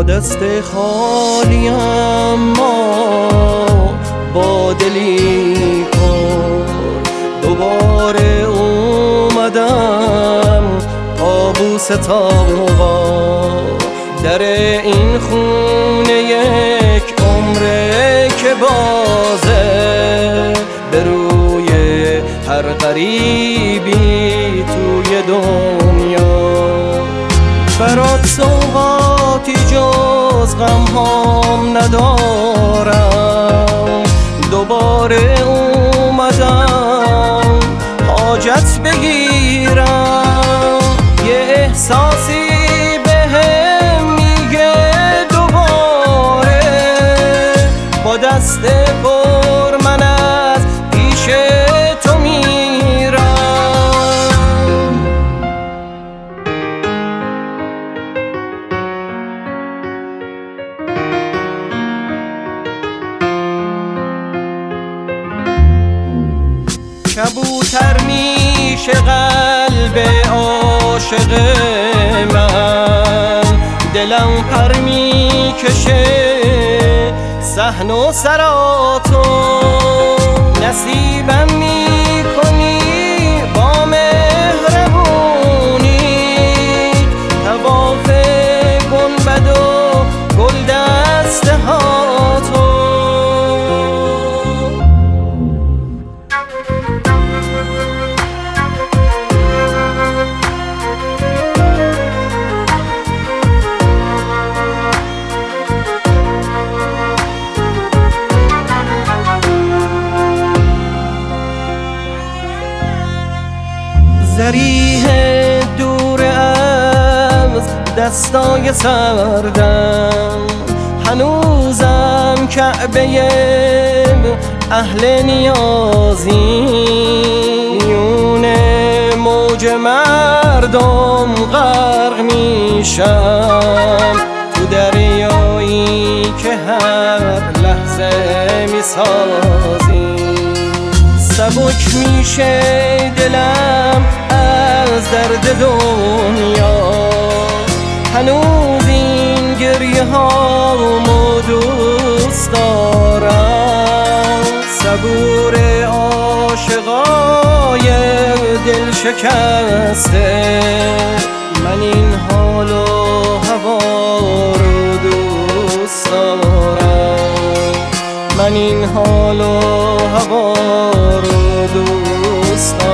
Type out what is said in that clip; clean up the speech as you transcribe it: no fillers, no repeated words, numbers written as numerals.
دست خالی اما با دلی پر دوباره اومدم آبوس تاقا در این خونه یک عمره که بازه به روی هر غریبی توی دنیا برات سوغاتی جز غم هام ندارم دوباره اومدم حاجت بگیرم یه احساسی بهم میگه دوباره با دست پر من از پیش تو میرم کبوتر میشه قلب عاشق من دلم پر میکشه صحن و سراتو نصیبم میکنی با مهربونی طواف گنبد و گل دسته هاتو ذریح دور از دستای سردم هنوزم کعبه اهل نیازی میون موج مردم غرق میشم تو دریایی که هر لحظه میسازی سبک میشه دلم از درد دنیا هنوز این گریه هامو دوست دارم صبور عاشقای دل شکسته من این حال و هوا رو دوست دارم من این حال و هوا رو دوست دارم